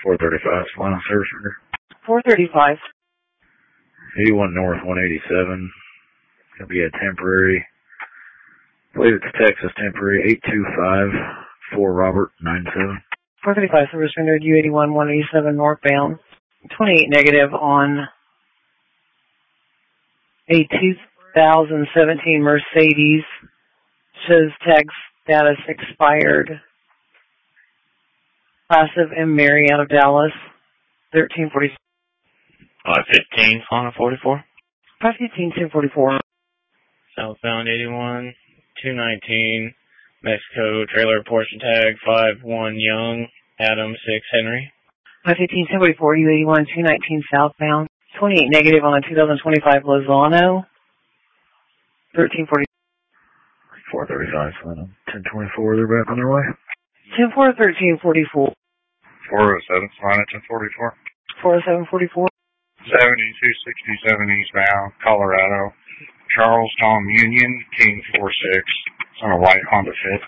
435, final service order. 435. 81 North 187. It's going to be a temporary, I believe it's Texas temporary, 825 4 Robert 97. 435 service rendered U81 187 northbound. 28 negative on a 2017 Mercedes. Shows tag status expired. Class of M. Mary out of Dallas. 1340. 515 on a 44. 515 1044. Southbound 81 219 Mexico trailer portion tag 51 Young Adam 6 Henry. 515 1044 U81 219 southbound. 28 negative on a 2025 Lozano. 1340. 435, final 1024, they're back on their way. 10-4, 1344. 407, line at 1044. 40744. 7267 eastbound, Colorado. Charlestown Union, King 46. It's on a white Honda Fit.